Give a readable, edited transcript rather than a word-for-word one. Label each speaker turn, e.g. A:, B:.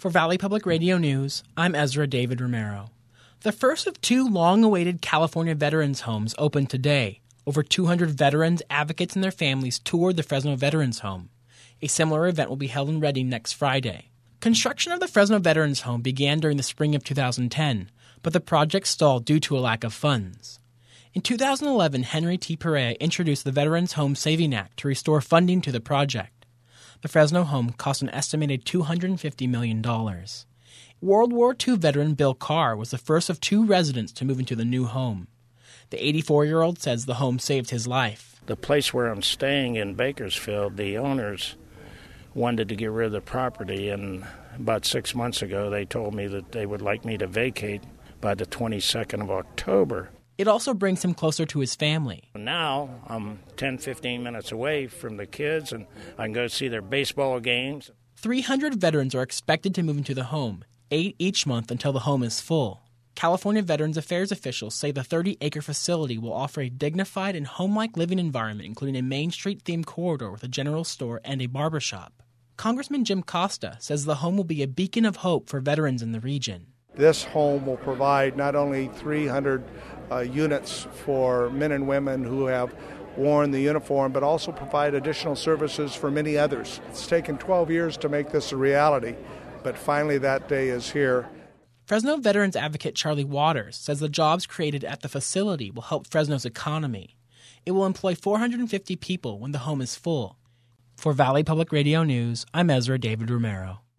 A: For Valley Public Radio News, I'm Ezra David Romero. The first of two long-awaited California Veterans Homes opened today. Over 200 veterans, advocates, and their families toured the Fresno Veterans Home. A similar event will be held in Redding next Friday. Construction of the Fresno Veterans Home began during the spring of 2010, but the project stalled due to a lack of funds. In 2011, Henry T. Perea introduced the Veterans Home Saving Act to restore funding to the project. The Fresno home cost an estimated $250 million. World War II veteran Bill Carr was the first of two residents to move into the new home. The 84-year-old says the home saved his life.
B: The place where I'm staying in Bakersfield, the owners wanted to get rid of the property, and about 6 months ago they told me that they would like me to vacate by the 22nd of October.
A: It also brings him closer to his family.
B: Now I'm 10, 15 minutes away from the kids, and I can go see their baseball games.
A: 300 veterans are expected to move into the home, 8 each month until the home is full. California Veterans Affairs officials say the 30-acre facility will offer a dignified and home-like living environment, including a Main Street-themed corridor with a general store and a barbershop. Congressman Jim Costa says the home will be a beacon of hope for veterans in the region.
C: This home will provide not only 300 units for men and women who have worn the uniform, but also provide additional services for many others. It's taken 12 years to make this a reality, but finally that day is here.
A: Fresno veterans advocate Charlie Waters says the jobs created at the facility will help Fresno's economy. It will employ 450 people when the home is full. For Valley Public Radio News, I'm Ezra David Romero.